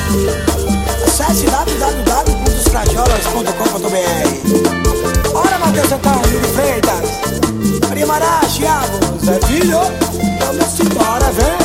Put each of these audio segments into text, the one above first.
Acesse www.frajolas.com.br. Ora, Matheus Antônio de Freitas, Maria Mará, Thiago, Zé Filho, vamos embora, vem.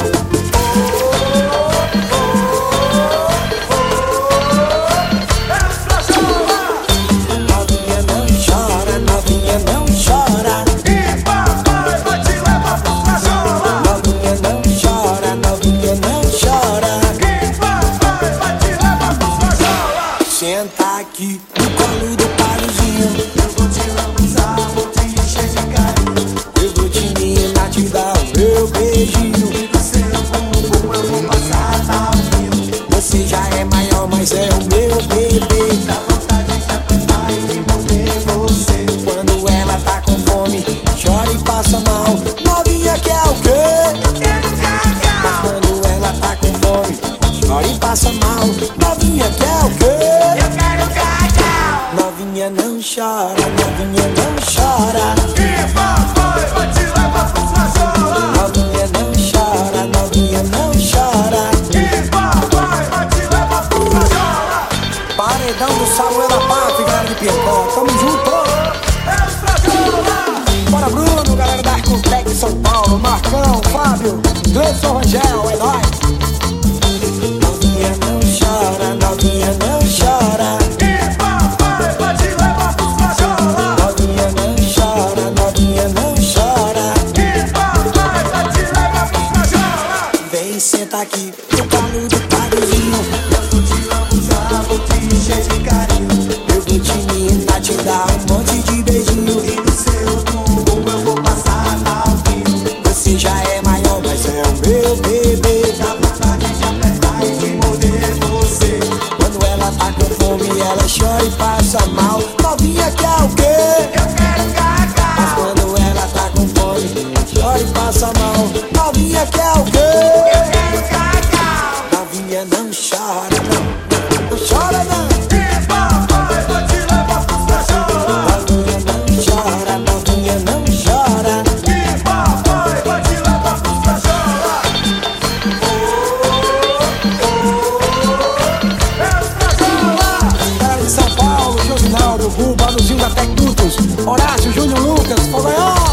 Senta aqui no colo do paizinho. Eu vou te lambuzar, vou te encher de carinho. Eu vou te minar, te dar o meu beijinho. E no seu bumbum eu vou passar talquinho. Você já é maior, mas é o meu bebê. Dá vontade de apertar e envolver você. Quando ela tá com fome, chora e passa mal. Novinha quer o quê? Eu quero cacau. Mas quando ela tá com fome, chora e passa mal. Novinha quer o quê? Novinha não chora, novinha não chora. E papai vai te levar pro Frajola. Novinha não chora, novinha não chora. E papai vai te levar pro Frajola. Paredão do Samuel Apato e galera de Pircó, tamo junto. É o Frajola. Bora Bruno, galera da Arcotec de São Paulo, Marcão, Fábio, Gleison Rangel, é nóis. Novinha não chora, novinha não chora. Senta aqui no colo do paizinho. Eu vou te lambuzar, vou te encher de carinho. Eu vou te minar, te dar um monte de beijinho. E no seu bumbum eu vou passar talquinho. Você já é maior, mas é o meu bebê. Dá vontade de apertar e de morder você. Quando ela tá com fome, ela chora e passa mal. Novinha quer o quê? Eu quero cacau. Mas quando ela tá com fome, chora e passa mal. Novinha quer o quê? Novinha não chora, não, não chora, não. E papai vai te levar pro Frajola. Novinha não chora, novinha não chora. E papai vai te levar pro Frajola. É o Frajola. Galera de São Paulo, Josinaldo, Buba, Luzinho da Tecnutos, Horácio, Júnior, Lucas, Foganhão.